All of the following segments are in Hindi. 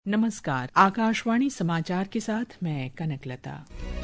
नमस्कार, आकाशवाणी समाचार के साथ मैं कनकलता।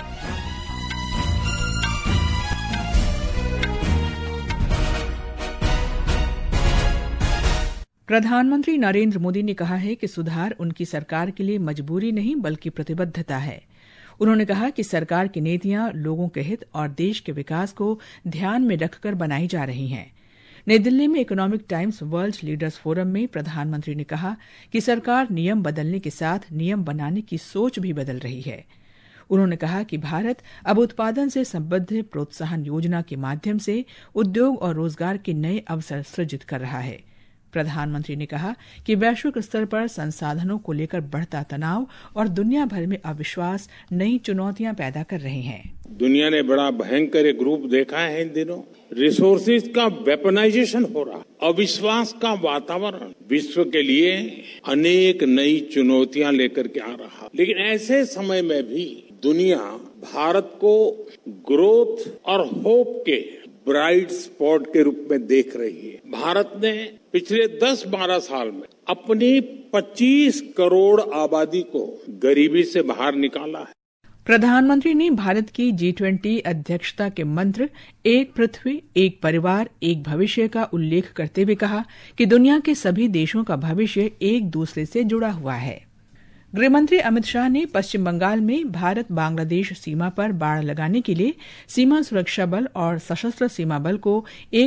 प्रधानमंत्री नरेंद्र मोदी ने कहा है कि सुधार उनकी सरकार के लिए मजबूरी नहीं बल्कि प्रतिबद्धता है। उन्होंने कहा कि सरकार की नीतियां लोगों के हित और देश के विकास को ध्यान में रखकर बनाई जा रही हैं। नई दिल्ली में Economic Times World Leaders Forum में प्रधानमंत्री ने कहा कि सरकार नियम बदलने के साथ नियम बनाने की सोच भी बदल रही है। उन्होंने कहा कि भारत अब उत्पादन से संबद्ध प्रोत्साहन योजना के माध्यम से उद्योग और रोजगार के नए अवसर सृजित कर रहा है। प्रधानमंत्री ने कहा कि वैश्विक स्तर पर संसाधनों को लेकर बढ़ता तनाव और दुनिया भर में अविश्वास नई चुनौतियां पैदा कर रहे हैं। दुनिया ने बड़ा भयंकर एक रूप देखा है इन दिनों। रिसोर्सेज का वेपनाइजेशन हो रहा, अविश्वास का वातावरण विश्व के लिए अनेक नई चुनौतियां लेकर के आ रहा। लेकिन ऐसे समय में भी दुनिया भारत को ग्रोथ और होप के ब्राइट स्पॉट के रूप में देख रही है। भारत ने पिछले 10-12 साल में अपनी 25 करोड़ आबादी को गरीबी से बाहर निकाला है। प्रधानमंत्री ने भारत की G20 अध्यक्षता के मंत्र एक पृथ्वी, एक परिवार, एक भविष्य का उल्लेख करते हुए कहा कि दुनिया के सभी देशों का भविष्य एक दूसरे से जुड़ा हुआ है। गृहमंत्री अमित शाह ने पश्चिम बंगाल में भारत बांग्लादेश सीमा पर बाड़ लगाने के लिए सीमा सुरक्षा बल और सशस्त्र सीमा बल को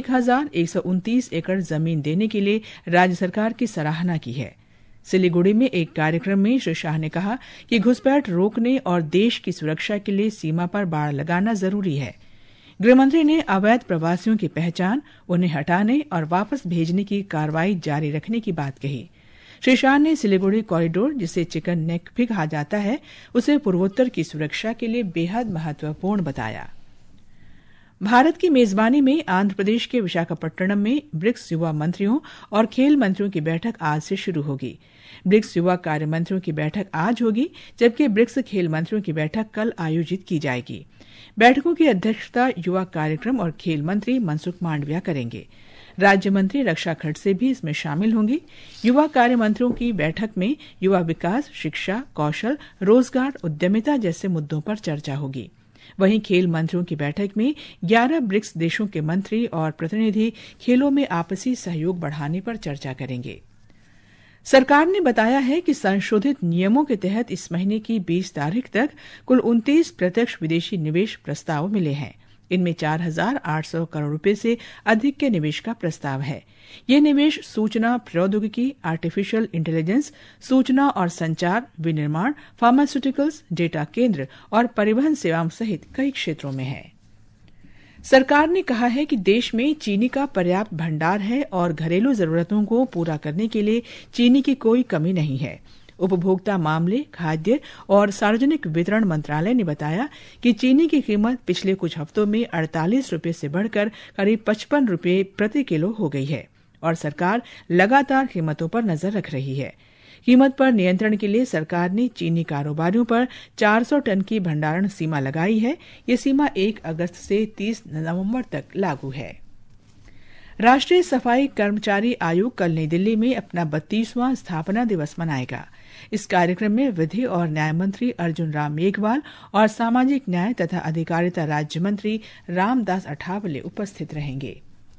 1129 एकड़ जमीन देने के लिए राज्य सरकार की सराहना की है। सिलीगुड़ी में एक कार्यक्रम में श्री शाह ने कहा कि घुसपैठ रोकने और देश की सुरक्षा के लिए सीमा पर बाड़ लगाना जरूरी है। गृहमंत्री ने अवैध प्रवासियों की पहचान, उन्हें हटाने और वापस भेजने की कार्रवाई जारी रखने की बात कही। श्री शाह ने सिलीगुड़ी कॉरिडोर, जिसे चिकन नेक भी कहा जाता है, उसे पूर्वोत्तर की सुरक्षा के लिए बेहद महत्वपूर्ण बताया। भारत की मेजबानी में आंध्र प्रदेश के विशाखापट्टनम में ब्रिक्स युवा मंत्रियों और खेल मंत्रियों की बैठक आज से शुरू होगी। ब्रिक्स युवा कार्य मंत्रियों की बैठक आज होगी, जबकि ब्रिक्स खेल मंत्रियों की बैठक कल आयोजित की जाएगी। बैठकों की अध्यक्षता युवा कार्यक्रम और खेल मंत्री मनसुख मांडविया करेंगे। राज्य मंत्री रक्षा खड़से भी इसमें शामिल होंगी। युवा कार्य मंत्रियों की बैठक में युवा विकास, शिक्षा, कौशल, रोजगार, उद्यमिता जैसे मुद्दों पर चर्चा होगी। वहीं खेल मंत्रियों की बैठक में 11 ब्रिक्स देशों के मंत्री और प्रतिनिधि खेलों में आपसी सहयोग बढ़ाने पर चर्चा करेंगे। सरकार ने बताया है कि संशोधित नियमों के तहत इस महीने की 20 तारीख तक कुल 29 प्रत्यक्ष विदेशी निवेश प्रस्ताव मिले हैं। इनमें 4,800 करोड़ रुपए से अधिक के निवेश का प्रस्ताव है। ये निवेश सूचना प्रौद्योगिकी, आर्टिफिशियल इंटेलिजेंस, सूचना और संचार, विनिर्माण, फार्मास्यूटिकल्स, डेटा केंद्र और परिवहन सेवाओं सहित कई क्षेत्रों में है। सरकार ने कहा है कि देश में चीनी का पर्याप्त भंडार है और घरेलू जरूरतों को पूरा करने के लिए चीनी की कोई कमी नहीं है। उपभोक्ता मामले, खाद्य और सार्वजनिक वितरण मंत्रालय ने बताया कि चीनी की कीमत पिछले कुछ हफ्तों में 48 रुपये से बढ़कर करीब 55 रुपये प्रति किलो हो गई है और सरकार लगातार कीमतों पर नजर रख रही है। कीमत पर नियंत्रण के लिए सरकार ने चीनी कारोबारियों पर 400 टन की भंडारण सीमा लगाई है। ये सीमा 1 अगस्त से 30 नवंबर तक लागू है। राष्ट्रीय सफाई कर्मचारी आयोग कल नई दिल्ली में अपना 32वां स्थापना दिवस मनाएगा। इस कार्यक्रम में विधि और न्याय मंत्री अर्जुन राम मेघवाल और सामाजिक न्याय तथा अधिकारिता राज्य मंत्री रामदास अठावले उपस्थित रहेंगे।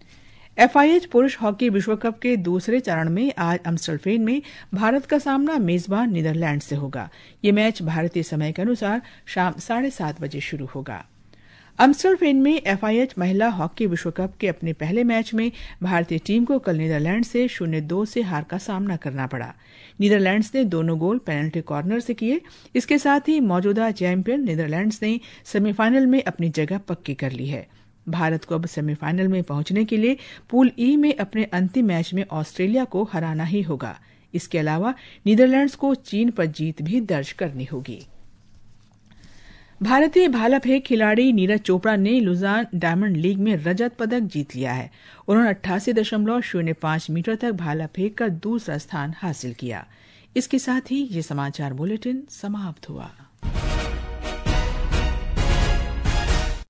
FIH पुरुष हॉकी विश्व कप के दूसरे चरण में आज एम्स्टर्डम में भारत का सामना मेजबान नीदरलैंड से होगा। ये मैच भारतीय समय के अनुसार शाम 7:30 बजे शुरू होगा। एम्स्टर्डम में FIH महिला हॉकी विश्व कप के अपने पहले मैच में भारतीय टीम को कल नीदरलैंड से 0-2 से हार का सामना करना पड़ा। नीदरलैंड्स ने दोनों गोल पेनल्टी कॉर्नर से किए। इसके साथ ही मौजूदा चैंपियन नीदरलैंड्स ने सेमीफाइनल में अपनी जगह पक्की कर ली है। भारत को अब सेमीफाइनल में पहुंचने के लिए पूल E में अपने अंतिम मैच में ऑस्ट्रेलिया को हराना ही होगा। इसके अलावा नीदरलैंड्स को चीन पर जीत भी दर्ज करनी होगी। भारतीय भाला फेंक खिलाड़ी नीरज चोपड़ा ने लुजान डायमंड लीग में रजत पदक जीत लिया है। उन्होंने 88.05 मीटर तक भाला फेंक कर दूसरा स्थान हासिल किया। इसके साथ ही ये समाचार बुलेटिन समाप्त हुआ।